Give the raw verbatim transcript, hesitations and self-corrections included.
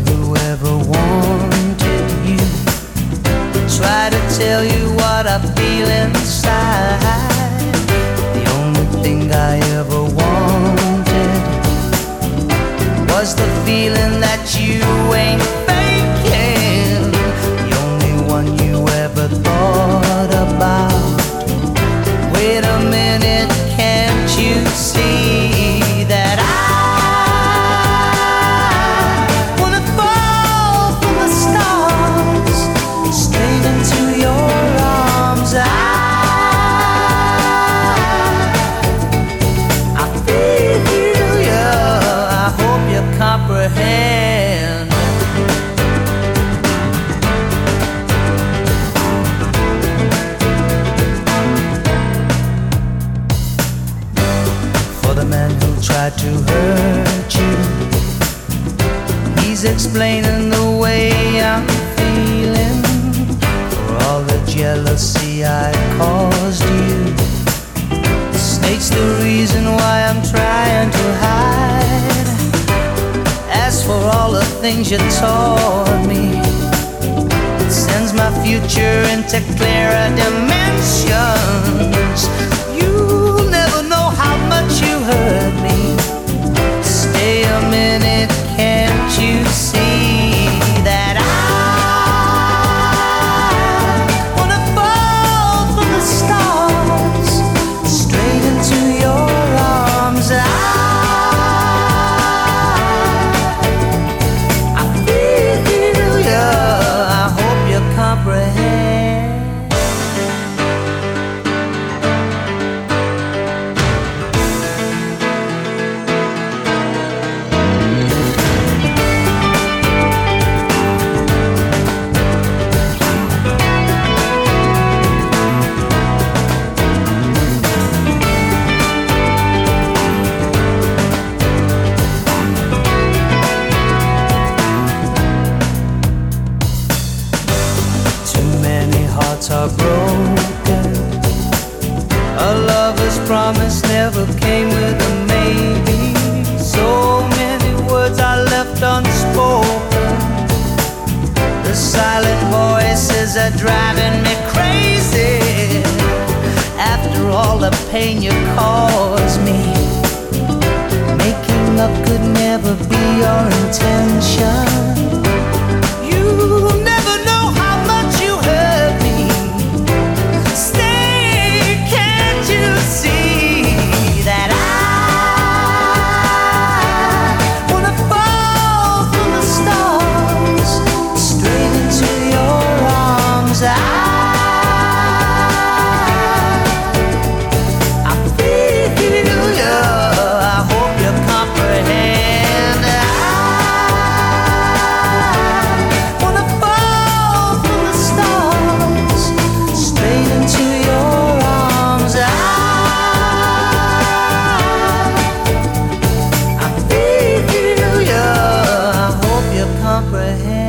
who ever wanted you. Try to tell you what I feel inside. The only thing I ever wanted was the feeling that you ain't faking. The only one you ever thought about. Wait a minute, can't you see that I wanna fall from the stars straight into your arms? I, I feel you, I hope you comprehend. For the man who tried to hurt you, he's explaining the way I'm feeling. For all the jealousy I caused you, states the reason why I'm trying to hide. As for all the things you taught me, it sends my future into clearer dimensions. You'll never know how much you hurt me. Stay a minute, can't you see that I wanna fall from the stars straight into your arms? I, I feel you, I hope you comprehend. Too many hearts are broken. A lover's promise never came with a maybe. So many words are left unspoken. The silent voices are driving me crazy. After all the pain you caused me, making up could never be your intention. You'll never know how much you hurt me. Stay, can't you see that I wanna fall from the stars straight into your arms? I, I feel you, I hope you comprehend. I wanna fall from the stars straight into your arms. I, I feel you, I hope you comprehend.